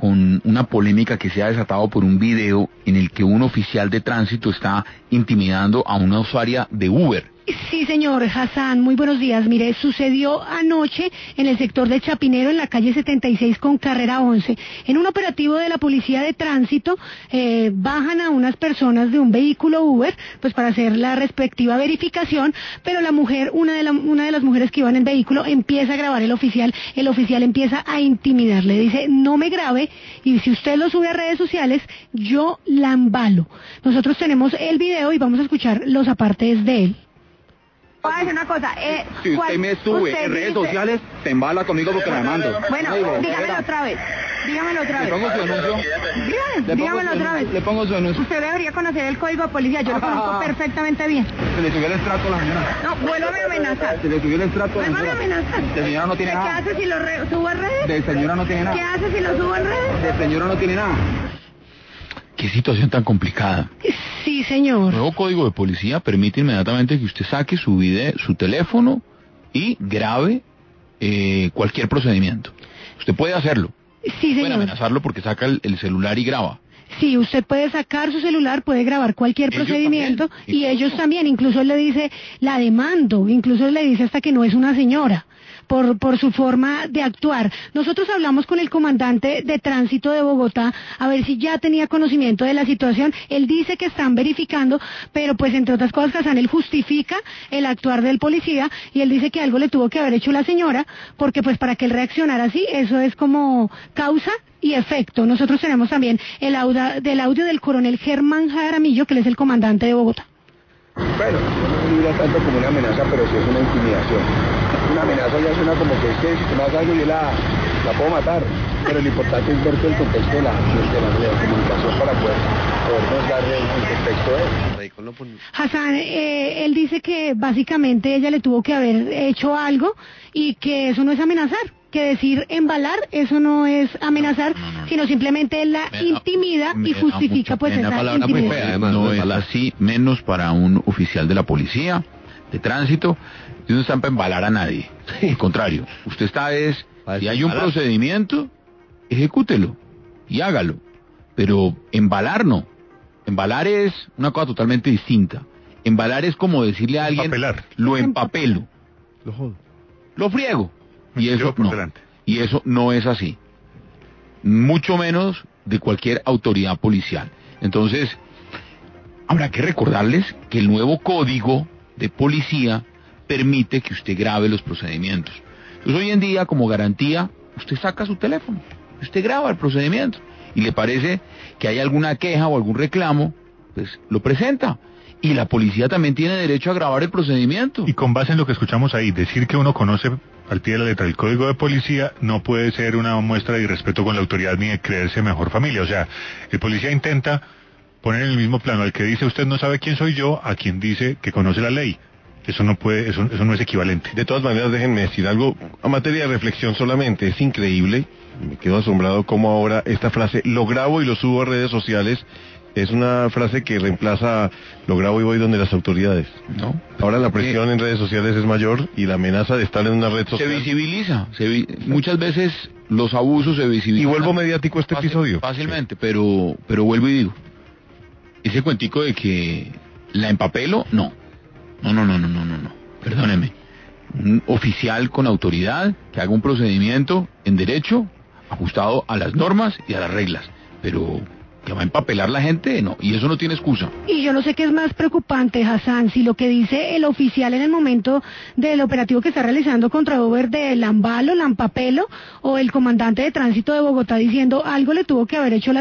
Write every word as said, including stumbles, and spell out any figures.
con una polémica que se ha desatado por un video en el que un oficial de tránsito está intimidando a una usuaria de Uber. Sí, señor Hassan, muy buenos días. Mire, sucedió anoche en el sector de Chapinero, en la calle setenta y seis con carrera once. En un operativo de la policía de tránsito, eh, bajan a unas personas de un vehículo Uber, pues para hacer la respectiva verificación, pero la mujer, una de, la, una de las mujeres que iba en el vehículo, empieza a grabar el oficial, el oficial empieza a intimidarle, le dice, no me grabe, y si usted lo sube a redes sociales, yo la embalo. Nosotros tenemos el video y vamos a escuchar los apartes de él. Voy a decir una cosa, eh, si usted me sube usted en redes dice... sociales, te embala conmigo porque me mando. Bueno, no digo, dígamelo otra vez, dígamelo otra vez. ¿Le pongo su anuncio? Dígame, dígamelo otra vez. Le pongo su anuncio. Usted debería conocer el código de policía, yo lo conozco perfectamente bien. Se le subió el estrato a la señora. No, vuélvame a amenazar. Se le subió el estrato a la señora. Vuélvame a amenazar. De señora no tiene nada. ¿Qué hace si lo re subo en redes? De señora no tiene nada. ¿Qué hace si lo subo en redes? De señora no tiene nada. Qué situación tan complicada. Sí, señor. El nuevo código de policía permite inmediatamente que usted saque su video, su teléfono y grabe eh, cualquier procedimiento. Usted puede hacerlo. Sí, señor. Puede amenazarlo porque saca el, el celular y graba. Sí, usted puede sacar su celular, puede grabar cualquier ellos procedimiento también, y ellos también, incluso le dice, la demando, incluso le dice hasta que no es una señora. Por, por su forma de actuar. Nosotros hablamos con el comandante de tránsito de Bogotá a ver si ya tenía conocimiento de la situación. Él dice que están verificando, pero pues entre otras cosas, Hassan, él justifica el actuar del policía y él dice que algo le tuvo que haber hecho la señora, porque pues para que él reaccionara así, eso es como causa y efecto. Nosotros tenemos también el audio del audio del coronel Germán Jaramillo, que él es el comandante de Bogotá. Bueno, no diría tanto como una amenaza, pero sí es una intimidación. Una amenaza ya suena como que es que si tú me haces algo yo la, la puedo matar, pero lo importante es ver todo el contexto de la, de la, de la comunicación para poder podernos dar el, el contexto de él. Hassan, eh, él dice que básicamente ella le tuvo que haber hecho algo y que eso no es amenazar, que decir embalar, eso no es amenazar, no, no, no. sino simplemente la me, intimida me, y justifica pues esa palabra muy fea, además, no es así, menos para un oficial de la policía de tránsito. Usted no está para embalar a nadie. Al contrario, usted está es, si hay un procedimiento, ejecútelo y hágalo. Pero embalar no. Embalar es una cosa totalmente distinta. Embalar es como decirle a alguien, Empapelar. lo empapelo, lo jodo, lo friego. Y eso no. Y eso no es así. Mucho menos de cualquier autoridad policial. Entonces, habrá que recordarles que el nuevo código de policía permite que usted grabe los procedimientos. Entonces hoy en día, como garantía, usted saca su teléfono, usted graba el procedimiento y le parece que hay alguna queja o algún reclamo, pues lo presenta. Y la policía también tiene derecho a grabar el procedimiento. Y con base en lo que escuchamos ahí, decir que uno conoce al pie de la letra el código de policía no puede ser una muestra de irrespeto con la autoridad ni de creerse mejor familia. O sea, el policía intenta poner en el mismo plano al que dice usted no sabe quién soy yo, a quien dice que conoce la ley. Eso no puede, eso, eso no es equivalente. De todas maneras, déjenme decir algo a materia de reflexión solamente. Es increíble, me quedo asombrado cómo ahora esta frase, lo grabo y lo subo a redes sociales, es una frase que reemplaza lo grabo y voy donde las autoridades. No. Ahora la presión en redes sociales es mayor y la amenaza de estar en una red social. Se visibiliza, se vi... muchas veces los abusos se visibilizan. Y vuelvo mediático este Fácil, episodio. Fácilmente, sí. pero, pero vuelvo y digo, ese cuentico de que la empapelo, no. No, no, no, no, no, no, no. Perdóneme. Un oficial con autoridad que haga un procedimiento en derecho ajustado a las normas y a las reglas. Pero que va a empapelar la gente, no. Y eso no tiene excusa. Y yo no sé qué es más preocupante, Hassan, si lo que dice el oficial en el momento del operativo que está realizando contra Uber de Lambalo, Lampapelo, o el comandante de tránsito de Bogotá diciendo algo le tuvo que haber hecho la